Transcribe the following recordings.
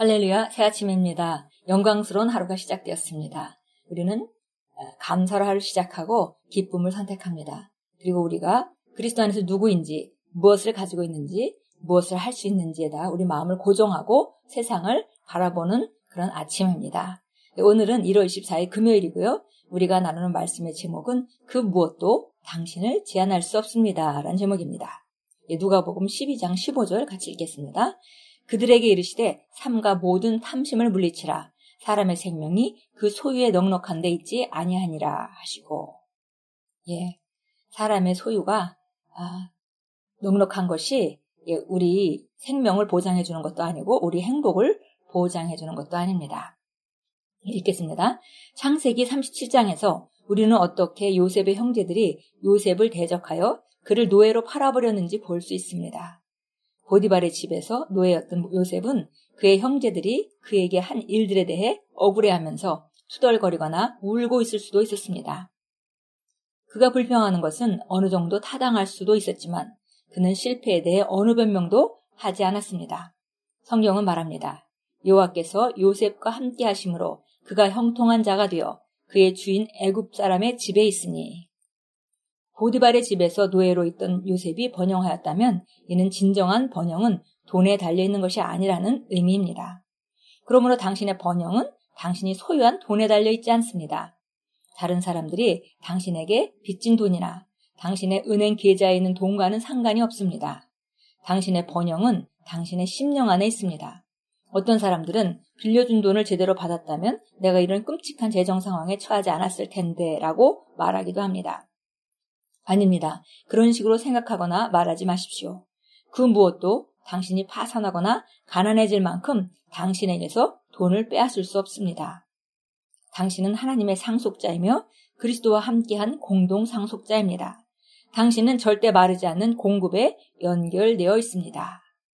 할렐루야, 새 아침입니다. 영광스러운 하루가 시작되었습니다. 우리는 감사로 하루 시작하고 기쁨을 선택합니다. 그리고 우리가 그리스도 안에서 누구인지, 무엇을 가지고 있는지, 무엇을 할 수 있는지에다 우리 마음을 고정하고 세상을 바라보는 그런 아침입니다. 오늘은 1월 24일 금요일이고요. 우리가 나누는 말씀의 제목은 그 무엇도 당신을 제한할 수 없습니다. 라는 제목입니다. 누가복음 12장 15절 같이 읽겠습니다. 그들에게 이르시되 삼가 모든 탐심을 물리치라. 사람의 생명이 그 소유에 넉넉한 데 있지 아니하니라 하시고. 사람의 소유가 넉넉한 것이 우리 생명을 보장해 주는 것도 아니고 우리 행복을 보장해 주는 것도 아닙니다. 읽겠습니다. 창세기 37장에서 우리는 어떻게 요셉의 형제들이 요셉을 대적하여 그를 노예로 팔아버렸는지 볼 수 있습니다. 보디발의 집에서 노예였던 요셉은 그의 형제들이 그에게 한 일들에 대해 억울해하면서 투덜거리거나 울고 있을 수도 있었습니다. 그가 불평하는 것은 어느 정도 타당할 수도 있었지만 그는 실패에 대해 어느 변명도 하지 않았습니다. 성경은 말합니다. 여호와께서 요셉과 함께 하심으로 그가 형통한 자가 되어 그의 주인 애굽 사람의 집에 있으니. 보디발의 집에서 노예로 있던 요셉이 번영하였다면 이는 진정한 번영은 돈에 달려있는 것이 아니라는 의미입니다. 그러므로 당신의 번영은 당신이 소유한 돈에 달려있지 않습니다. 다른 사람들이 당신에게 빚진 돈이나 당신의 은행 계좌에 있는 돈과는 상관이 없습니다. 당신의 번영은 당신의 심령 안에 있습니다. 어떤 사람들은 빌려준 돈을 제대로 받았다면 내가 이런 끔찍한 재정 상황에 처하지 않았을 텐데 라고 말하기도 합니다. 아닙니다. 그런 식으로 생각하거나 말하지 마십시오. 그 무엇도 당신이 파산하거나 가난해질 만큼 당신에게서 돈을 빼앗을 수 없습니다. 당신은 하나님의 상속자이며 그리스도와 함께한 공동 상속자입니다. 당신은 절대 마르지 않는 공급에 연결되어 있습니다.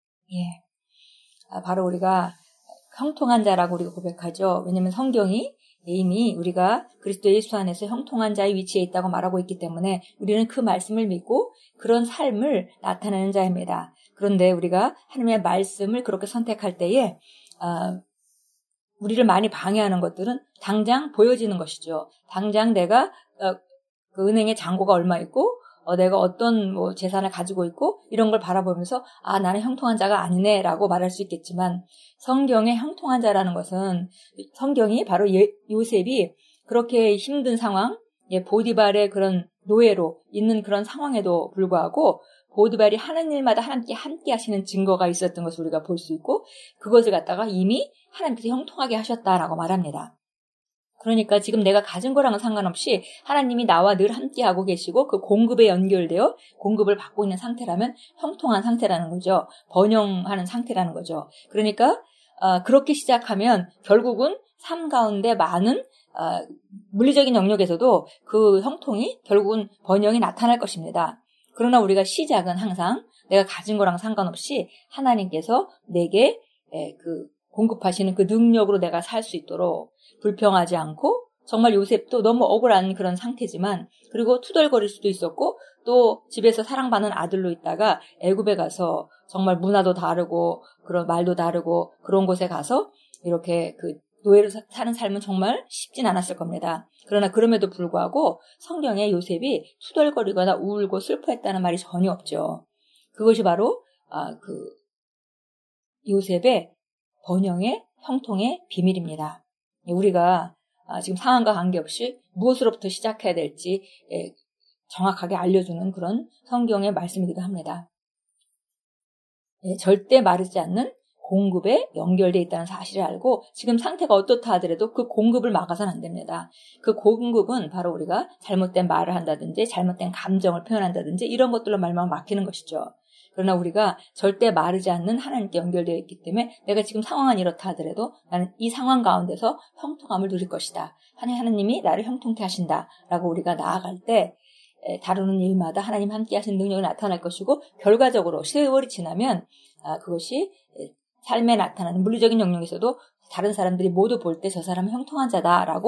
바로 우리가 형통한 자라고 우리가 고백하죠. 왜냐하면 성경이 이미 우리가 그리스도 예수 안에서 형통한 자의 위치에 있다고 말하고 있기 때문에 우리는 그 말씀을 믿고 그런 삶을 나타내는 자입니다. 그런데 우리가 하나님의 말씀을 그렇게 선택할 때에 우리를 많이 방해하는 것들은 당장 보여지는 것이죠. 당장 내가 그 은행에 잔고가 얼마 있고 내가 어떤 재산을 가지고 있고 이런 걸 바라보면서 나는 형통한 자가 아니네 라고 말할 수 있겠지만 성경의 형통한 자라는 것은 성경이 바로 요셉이 그렇게 힘든 상황, 보디발의 그런 노예로 있는 그런 상황에도 불구하고 보디발이 하는 일마다 함께 하시는 증거가 있었던 것을 우리가 볼 수 있고 그것을 갖다가 이미 하나님께서 형통하게 하셨다라고 말합니다. 그러니까 지금 내가 가진 거랑은 상관없이 하나님이 나와 늘 함께하고 계시고 그 공급에 연결되어 공급을 받고 있는 상태라면 형통한 상태라는 거죠. 번영하는 상태라는 거죠. 그러니까 그렇게 시작하면 결국은 삶 가운데 많은 물리적인 영역에서도 그 형통이 결국은 번영이 나타날 것입니다. 그러나 우리가 시작은 항상 내가 가진 거랑 상관없이 하나님께서 내게 그 공급하시는 그 능력으로 내가 살 수 있도록 불평하지 않고 정말 요셉도 너무 억울한 그런 상태지만 그리고 투덜거릴 수도 있었고 또 집에서 사랑받는 아들로 있다가 애굽에 가서 정말 문화도 다르고 그런 말도 다르고 그런 곳에 가서 이렇게 그 노예로 사는 삶은 정말 쉽진 않았을 겁니다. 그러나 그럼에도 불구하고 성경에 요셉이 투덜거리거나 울고 슬퍼했다는 말이 전혀 없죠. 그것이 바로 그 요셉의 번영의 형통의 비밀입니다. 우리가 지금 상황과 관계없이 무엇으로부터 시작해야 될지 정확하게 알려주는 그런 성경의 말씀이기도 합니다. 절대 마르지 않는 공급에 연결되어 있다는 사실을 알고 지금 상태가 어떻다 하더라도 그 공급을 막아서는 안 됩니다. 그 공급은 바로 우리가 잘못된 말을 한다든지 잘못된 감정을 표현한다든지 이런 것들로 말만 막히는 것이죠. 그러나 우리가 절대 마르지 않는 하나님께 연결되어 있기 때문에 내가 지금 상황은 이렇다 하더라도 나는 이 상황 가운데서 형통함을 누릴 것이다. 하나님이 나를 형통케 하신다라고 우리가 나아갈 때 다루는 일마다 하나님 함께 하시는 능력이 나타날 것이고 결과적으로 세월이 지나면 그것이 삶에 나타나는 물리적인 영역에서도 다른 사람들이 모두 볼 때 저 사람은 형통한 자다라고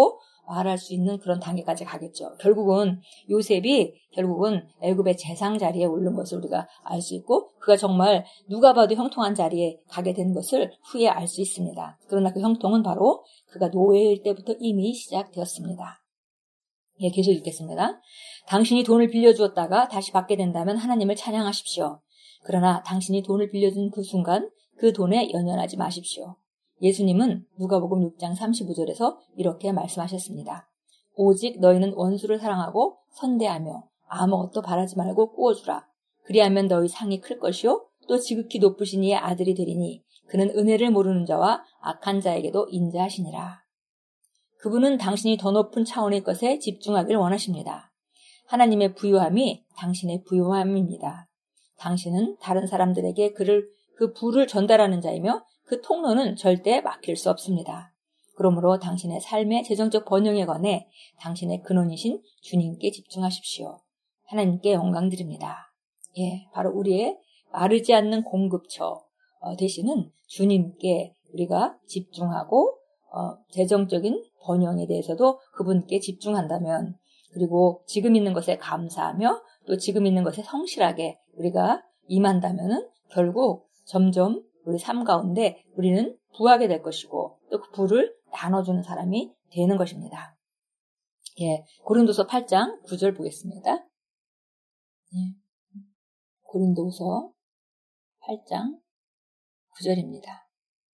말할 수 있는 그런 단계까지 가겠죠. 결국은 요셉이 애굽의 재상 자리에 오른 것을 우리가 알 수 있고 그가 정말 누가 봐도 형통한 자리에 가게 된 것을 후에 알 수 있습니다. 그러나 그 형통은 바로 그가 노예일 때부터 이미 시작되었습니다. 예, 계속 읽겠습니다. 당신이 돈을 빌려주었다가 다시 받게 된다면 하나님을 찬양하십시오. 그러나 당신이 돈을 빌려준 그 순간 그 돈에 연연하지 마십시오. 예수님은 누가복음 6장 35절에서 이렇게 말씀하셨습니다. 오직 너희는 원수를 사랑하고 선대하며 아무것도 바라지 말고 꾸어주라. 그리하면 너희 상이 클 것이요 또 지극히 높으신 이의 아들이 되리니 그는 은혜를 모르는 자와 악한 자에게도 인자하시니라. 그분은 당신이 더 높은 차원의 것에 집중하기를 원하십니다. 하나님의 부유함이 당신의 부유함입니다. 당신은 다른 사람들에게 그 부를 전달하는 자이며 그 통로는 절대 막힐 수 없습니다. 그러므로 당신의 삶의 재정적 번영에 관해 당신의 근원이신 주님께 집중하십시오. 하나님께 영광 드립니다. 예, 바로 우리의 마르지 않는 공급처 되시는 주님께 우리가 집중하고 재정적인 번영에 대해서도 그분께 집중한다면 그리고 지금 있는 것에 감사하며 또 지금 있는 것에 성실하게 우리가 임한다면은 결국 점점 우리 삶 가운데 우리는 부하게 될 것이고 또 그 부를 나눠주는 사람이 되는 것입니다. 예, 고린도서 8장 9절 보겠습니다. 예, 고린도서 8장 9절입니다.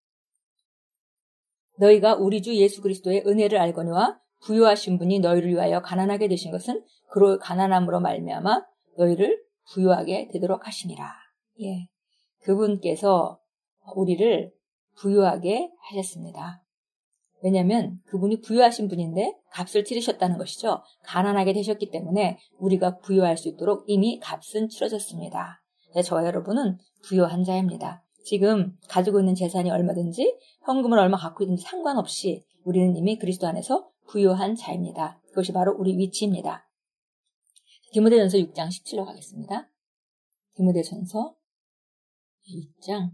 너희가 우리 주 예수 그리스도의 은혜를 알거니와 부유하신 분이 너희를 위하여 가난하게 되신 것은 그로 가난함으로 말미암아 너희를 부유하게 되도록 하시니라. 예, 그분께서 우리를 부유하게 하셨습니다. 왜냐하면 그분이 부유하신 분인데 값을 치르셨다는 것이죠. 가난하게 되셨기 때문에 우리가 부유할 수 있도록 이미 값은 치러졌습니다. 저와 여러분은 부유한 자입니다. 지금 가지고 있는 재산이 얼마든지 현금을 얼마 갖고 있는지 상관없이 우리는 이미 그리스도 안에서 부유한 자입니다. 그것이 바로 우리 위치입니다. 디모데전서 6장 17로 가겠습니다. 디모데전서 6장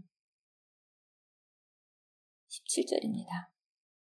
17절입니다.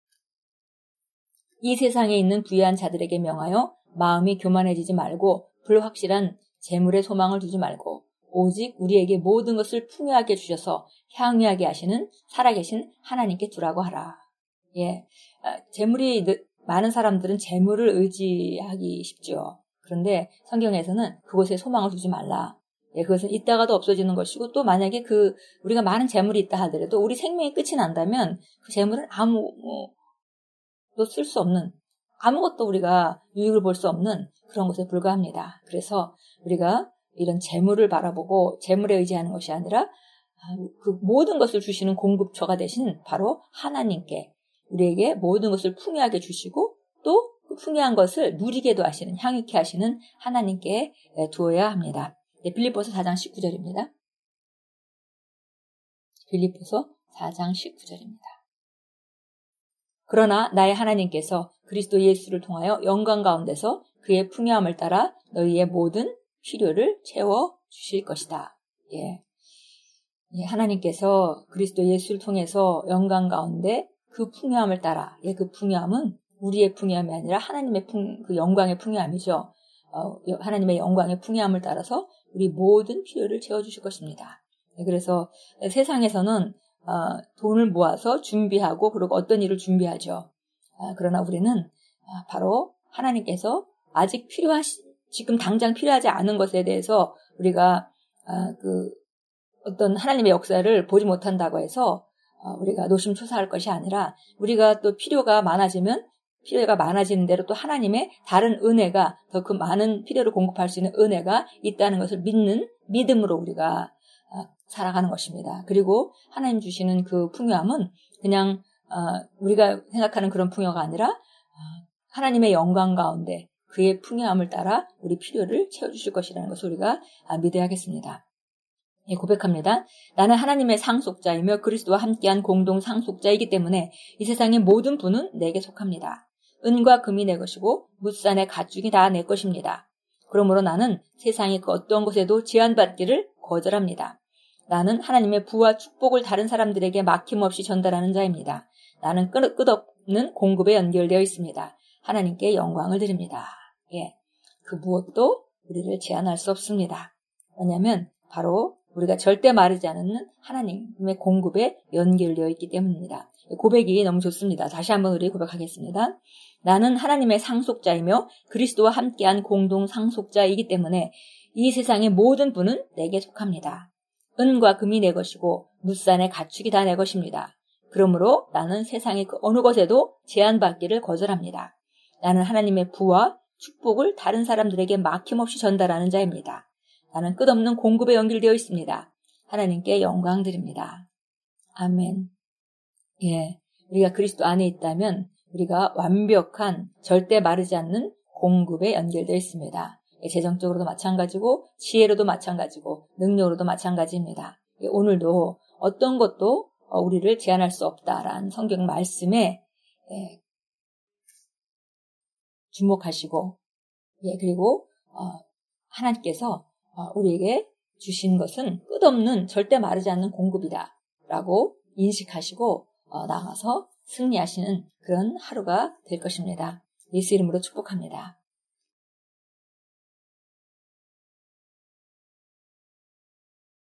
이 세상에 있는 부유한 자들에게 명하여 마음이 교만해지지 말고 불확실한 재물에 소망을 두지 말고 오직 우리에게 모든 것을 풍요하게 주셔서 향유하게 하시는 살아계신 하나님께 두라고 하라. 예, 재물이 많은 사람들은 재물을 의지하기 쉽죠. 그런데 성경에서는 그곳에 소망을 두지 말라. 예, 그것은 있다가도 없어지는 것이고 또 만약에 우리가 많은 재물이 있다 하더라도 우리 생명이 끝이 난다면 그 재물은 아무도 쓸 수 없는 아무것도 우리가 유익을 볼 수 없는 그런 것에 불과합니다. 그래서 우리가 이런 재물을 바라보고 재물에 의지하는 것이 아니라 그 모든 것을 주시는 공급처가 되신 바로 하나님께 우리에게 모든 것을 풍요하게 주시고 또 그 풍요한 것을 누리게도 하시는 향유케 하시는 하나님께 두어야 합니다. 빌립보서 4장 19절입니다. 빌립보서 4장 19절입니다. 그러나 나의 하나님께서 그리스도 예수를 통하여 영광 가운데서 그의 풍요함을 따라 너희의 모든 필요를 채워 주실 것이다. 예. 하나님께서 그리스도 예수를 통해서 영광 가운데 그 풍요함을 따라, 그 풍요함은 우리의 풍요함이 아니라 하나님의 그 영광의 풍요함이죠. 하나님의 영광의 풍요함을 따라서 우리 모든 필요를 채워주실 것입니다. 그래서 세상에서는 돈을 모아서 준비하고 그리고 어떤 일을 준비하죠. 그러나 우리는 바로 하나님께서 아직 지금 당장 필요하지 않은 것에 대해서 우리가 어떤 하나님의 역사를 보지 못한다고 해서 우리가 노심초사할 것이 아니라 우리가 또 필요가 많아지는 대로 또 하나님의 다른 은혜가 더 그 많은 필요를 공급할 수 있는 은혜가 있다는 것을 믿는 믿음으로 우리가 살아가는 것입니다. 그리고 하나님 주시는 그 풍요함은 그냥 우리가 생각하는 그런 풍요가 아니라 하나님의 영광 가운데 그의 풍요함을 따라 우리 필요를 채워주실 것이라는 것을 우리가 믿어야겠습니다. 예, 고백합니다. 나는 하나님의 상속자이며 그리스도와 함께한 공동 상속자이기 때문에 이 세상의 모든 분은 내게 속합니다. 은과 금이 내 것이고 뭇산의 가축이 다 내 것입니다. 그러므로 나는 세상의 그 어떤 것에도 제한받기를 거절합니다. 나는 하나님의 부와 축복을 다른 사람들에게 막힘없이 전달하는 자입니다. 나는 끝없는 공급에 연결되어 있습니다. 하나님께 영광을 드립니다. 예, 그 무엇도 우리를 제한할 수 없습니다. 왜냐하면 바로 우리가 절대 마르지 않는 하나님의 공급에 연결되어 있기 때문입니다. 고백이 너무 좋습니다. 다시 한번 우리 고백하겠습니다. 나는 하나님의 상속자이며 그리스도와 함께한 공동 상속자이기 때문에 이 세상의 모든 분은 내게 속합니다. 은과 금이 내 것이고 물산의 가축이 다 내 것입니다. 그러므로 나는 세상의 그 어느 것에도 제한받기를 거절합니다. 나는 하나님의 부와 축복을 다른 사람들에게 막힘없이 전달하는 자입니다. 나는 끝없는 공급에 연결되어 있습니다. 하나님께 영광 드립니다. 아멘. 예, 우리가 그리스도 안에 있다면 우리가 완벽한 절대 마르지 않는 공급에 연결되어 있습니다. 재정적으로도 마찬가지고 지혜로도 마찬가지고 능력으로도 마찬가지입니다. 오늘도 어떤 것도 우리를 제한할 수 없다라는 성경 말씀에 주목하시고 그리고 하나님께서 우리에게 주신 것은 끝없는 절대 마르지 않는 공급이다라고 인식하시고 나가서 승리하시는 그런 하루가 될 것입니다. 예수 이름으로 축복합니다.